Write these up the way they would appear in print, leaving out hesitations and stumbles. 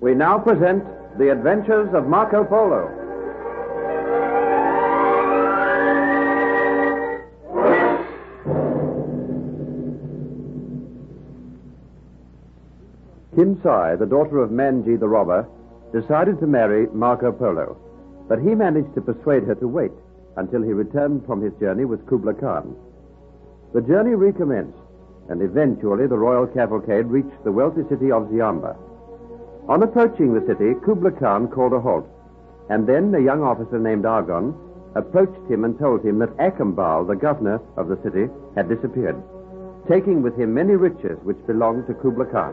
We now present The Adventures of Marco Polo. Kinsai, the daughter of Manji the robber, decided to marry Marco Polo, but he managed to persuade her to wait until he returned from his journey with Kubla Khan. The journey recommenced, and eventually the royal cavalcade reached the wealthy city of Ziamba. On approaching the city, Kubla Khan called a halt, and then a young officer named Argon approached him and told him that Akambal, the governor of the city, had disappeared, taking with him many riches which belonged to Kubla Khan.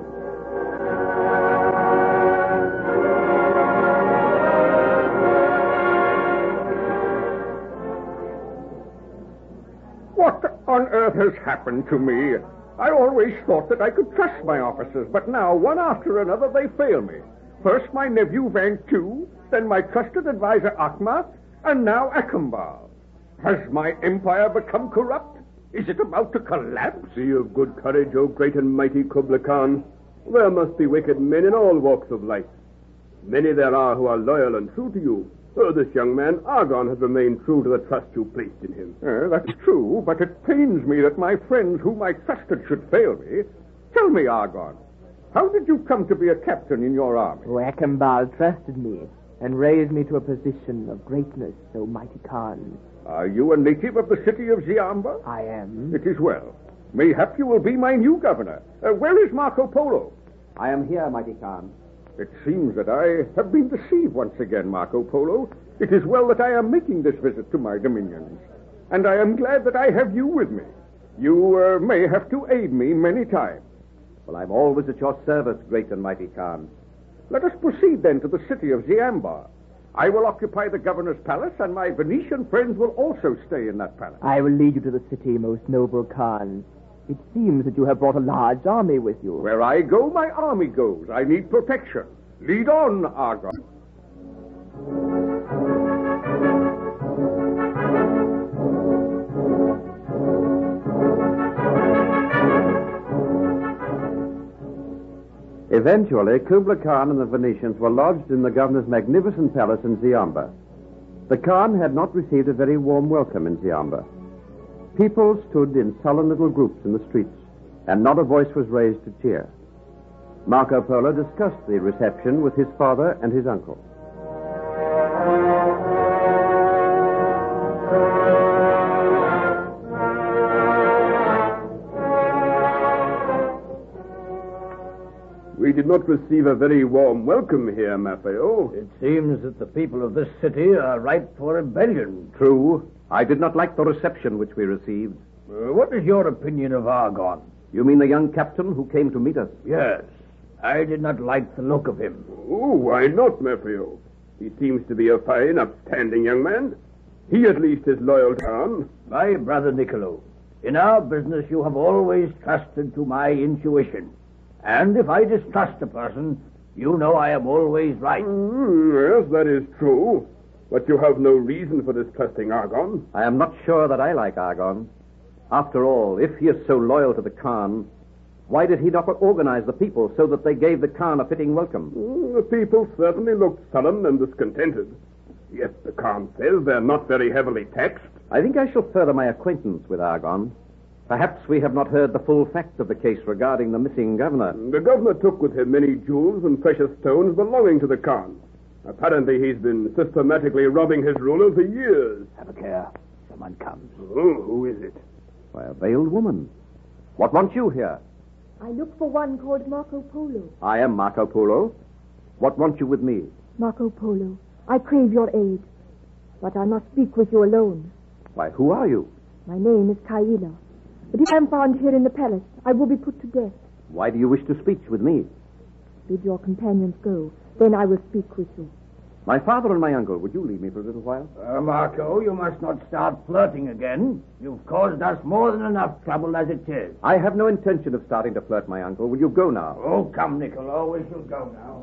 What on earth has happened to me? I always thought that I could trust my officers, but now, one after another, they fail me. First my nephew Van Tu, then my trusted advisor Akma, and now Akambal. Has my empire become corrupt? Is it about to collapse? Be of good courage, O great and mighty Kubla Khan. There must be wicked men in all walks of life. Many there are who are loyal and true to you. This young man, Argon, has remained true to the trust you placed in him. That's true, but it pains me that my friends whom I trusted should fail me. Tell me, Argon, how did you come to be a captain in your army? Akambal trusted me and raised me to a position of greatness, O mighty Khan. Are you a native of the city of Ziamba? I am. It is well. Mayhap you will be my new governor. Where is Marco Polo? I am here, mighty Khan. It seems that I have been deceived once again, Marco Polo. It is well that I am making this visit to my dominions, and I am glad that I have you with me. You may have to aid me many times. Well, I'm always at your service, great and mighty Khan. Let us proceed then to the city of Ziamba. I will occupy the governor's palace, and my Venetian friends will also stay in that palace. I will lead you to the city, most noble Khan. It seems that you have brought a large army with you. Where I go, my army goes. I need protection. Lead on, Argon. Eventually, Kubla Khan and the Venetians were lodged in the governor's magnificent palace in Ziamba. The Khan had not received a very warm welcome in Ziamba. People stood in sullen little groups in the streets, and not a voice was raised to cheer. Marco Polo discussed the reception with his father and his uncle. We did not receive a very warm welcome here, Maffeo. It seems that the people of this city are ripe for rebellion. True. I did not like the reception which we received. What is your opinion of Argon? You mean the young captain who came to meet us? Yes. I did not like the look of him. Oh, why not, Maffeo? He seems to be a fine, upstanding young man. He at least is loyal to Khan. My brother Niccolo, in our business you have always trusted to my intuition. And if I distrust a person, you know I am always right. Yes, that is true. But you have no reason for distrusting Argon. I am not sure that I like Argon. After all, if he is so loyal to the Khan, why did he not organize the people so that they gave the Khan a fitting welcome? The people certainly looked sullen and discontented. Yet the Khan says they're not very heavily taxed. I think I shall further my acquaintance with Argon. Perhaps we have not heard the full facts of the case regarding the missing governor. The governor took with him many jewels and precious stones belonging to the Khan. Apparently he's been systematically robbing his ruler for years. Have a care. Someone comes. Oh, who is it? Why, a veiled woman. What want you here? I look for one called Marco Polo. I am Marco Polo. What want you with me? Marco Polo, I crave your aid, but I must speak with you alone. Why, who are you? My name is Kaila, but if I am found here in the palace, I will be put to death. Why do you wish to speak with me? Bid your companions go, then I will speak with you. My father and my uncle, would you leave me for a little while? Marco, you must not start flirting again. You've caused us more than enough trouble as it is. I have no intention of starting to flirt, my uncle. Will you go now? Oh, come, Niccolo. We shall go now.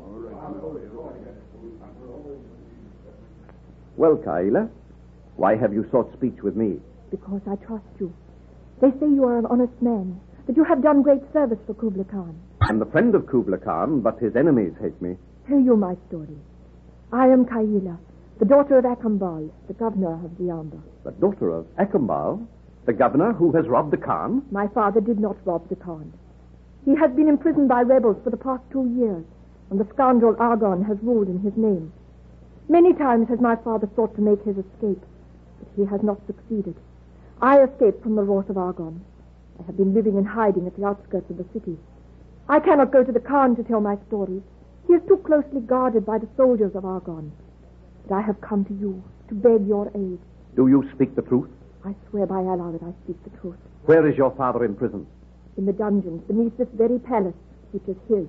Well, Kaila, why have you sought speech with me? Because I trust you. They say you are an honest man, that you have done great service for Kubla Khan. I'm the friend of Kubla Khan, but his enemies hate me. Hear you my story. I am Kaila, the daughter of Akambal, the governor of Ziamba. The daughter of Akambal, the governor who has robbed the Khan? My father did not rob the Khan. He has been imprisoned by rebels for the past 2 years, and the scoundrel Argon has ruled in his name. Many times has my father sought to make his escape, but he has not succeeded. I escaped from the wrath of Argon. I have been living in hiding at the outskirts of the city. I cannot go to the Khan to tell my story. He is too closely guarded by the soldiers of Argon. But I have come to you to beg your aid. Do you speak the truth? I swear by Allah that I speak the truth. Where is your father in prison? In the dungeons beneath this very palace, which is his.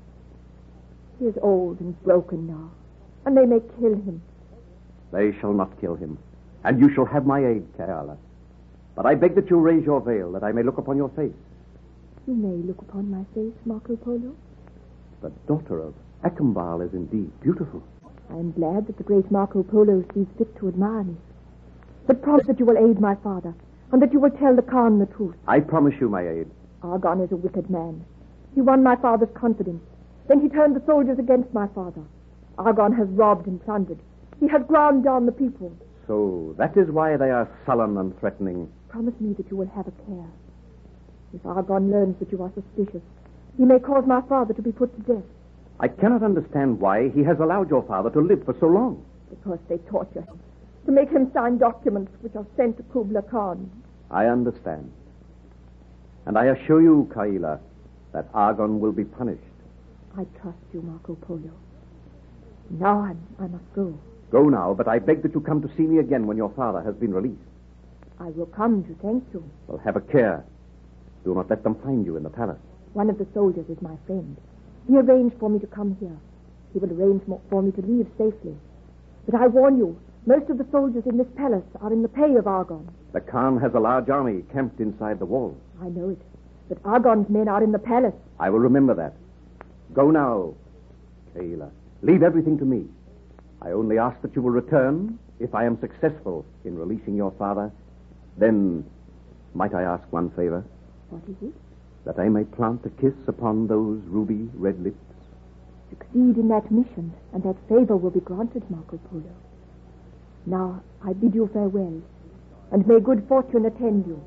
He is old and broken now, and they may kill him. They shall not kill him, and you shall have my aid, Kaila. But I beg that you raise your veil, that I may look upon your face. You may look upon my face, Marco Polo. The daughter of Akambal is indeed beautiful. I am glad that the great Marco Polo sees fit to admire me. But promise that you will aid my father, and that you will tell the Khan the truth. I promise you my aid. Argon is a wicked man. He won my father's confidence. Then he turned the soldiers against my father. Argon has robbed and plundered. He has ground down the people. So that is why they are sullen and threatening. Promise me that you will have a care. If Argon learns that you are suspicious, he may cause my father to be put to death. I cannot understand why he has allowed your father to live for so long. Because they torture him, to make him sign documents which are sent to Kubla Khan. I understand. And I assure you, Kaila, that Argon will be punished. I trust you, Marco Polo. Now I must go. Go now, but I beg that you come to see me again when your father has been released. I will come to thank you. Well, have a care. Do not let them find you in the palace. One of the soldiers is my friend. He arranged for me to come here. He will arrange for me to leave safely. But I warn you, most of the soldiers in this palace are in the pay of Argon. The Khan has a large army camped inside the walls. I know it. But Argon's men are in the palace. I will remember that. Go now, Kaila. Leave everything to me. I only ask that you will return if I am successful in releasing your father. Then, might I ask one favor? What is it? That I may plant a kiss upon those ruby red lips. Succeed in that mission, and that favor will be granted, Marco Polo. Now, I bid you farewell, and may good fortune attend you.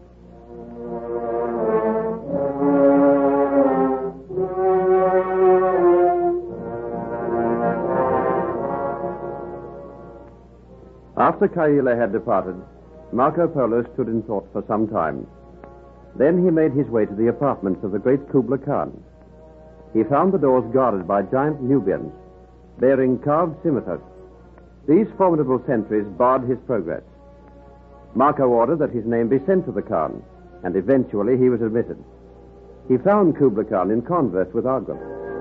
After Kaila had departed, Marco Polo stood in thought for some time. Then he made his way to the apartments of the great Kubla Khan. He found the doors guarded by giant Nubians, bearing carved scimitars. These formidable sentries barred his progress. Marco ordered that his name be sent to the Khan, and eventually he was admitted. He found Kubla Khan in converse with Argon.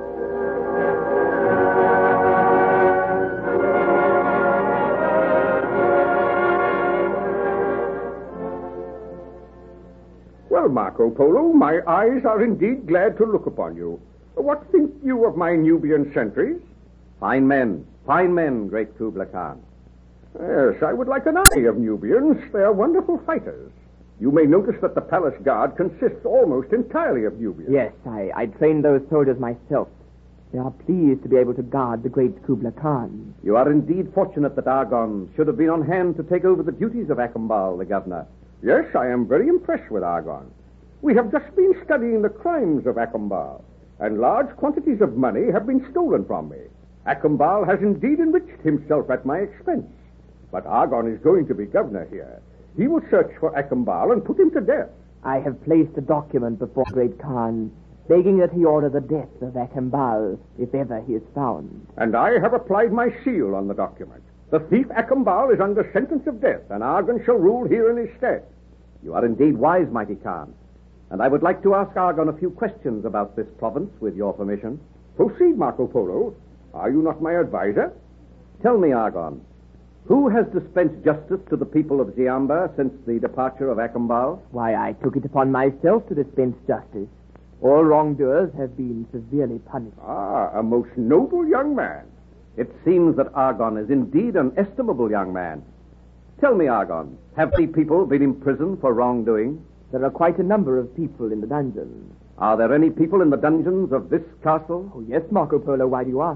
Well, Marco Polo, my eyes are indeed glad to look upon you. What think you of my Nubian sentries? Fine men, great Kubla Khan. Yes, I would like an army of Nubians. They are wonderful fighters. You may notice that the palace guard consists almost entirely of Nubians. Yes, I trained those soldiers myself. They are pleased to be able to guard the great Kubla Khan. You are indeed fortunate that Argon should have been on hand to take over the duties of Akambal, the governor. Yes, I am very impressed with Argon. We have just been studying the crimes of Akambal, and large quantities of money have been stolen from me. Akambal has indeed enriched himself at my expense. But Argon is going to be governor here. He will search for Akambal and put him to death. I have placed a document before Great Khan, begging that he order the death of Akambal if ever he is found. And I have applied my seal on the document. The thief Akambal is under sentence of death, and Argon shall rule here in his stead. You are indeed wise, mighty Khan. And I would like to ask Argon a few questions about this province, with your permission. Proceed, Marco Polo. Are you not my advisor? Tell me, Argon, who has dispensed justice to the people of Ziamba since the departure of Akambal? Why, I took it upon myself to dispense justice. All wrongdoers have been severely punished. Ah, a most noble young man. It seems that Argon is indeed an estimable young man. Tell me, Argon, have the people been imprisoned for wrongdoing? There are quite a number of people in the dungeons. Are there any people in the dungeons of this castle? Oh, yes, Marco Polo, why do you ask?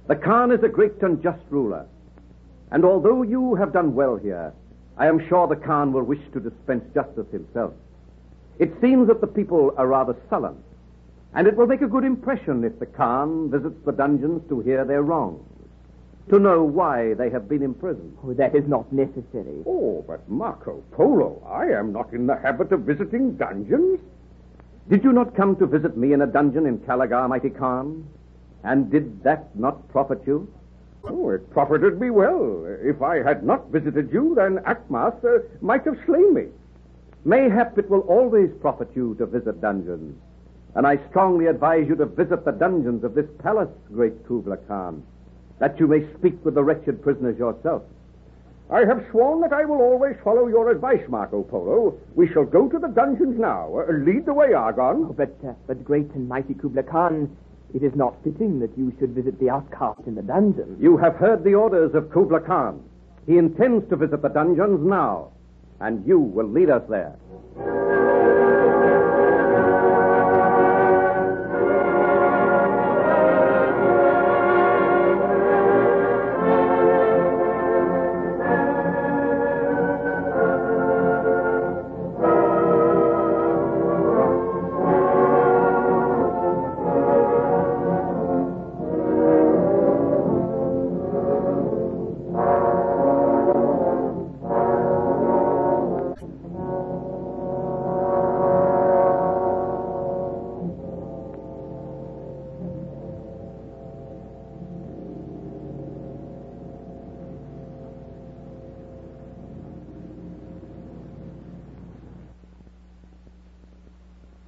The Khan is a great and just ruler, and although you have done well here, I am sure the Khan will wish to dispense justice himself. It seems that the people are rather sullen, and it will make a good impression if the Khan visits the dungeons to hear their wrongs, to know why they have been imprisoned. Oh, that is not necessary. Oh, but Marco Polo, I am not in the habit of visiting dungeons. Did you not come to visit me in a dungeon in Calagar, mighty Khan? And did that not profit you? Oh, it profited me well. If I had not visited you, then Akmath might have slain me. Mayhap it will always profit you to visit dungeons, and I strongly advise you to visit the dungeons of this palace, great Kubla Khan, that you may speak with the wretched prisoners yourself. I have sworn that I will always follow your advice, Marco Polo. We shall go to the dungeons now. Lead the way, Argon. Oh, but great and mighty Kubla Khan, it is not fitting that you should visit the outcast in the dungeon. You have heard the orders of Kubla Khan. He intends to visit the dungeons now, and you will lead us there.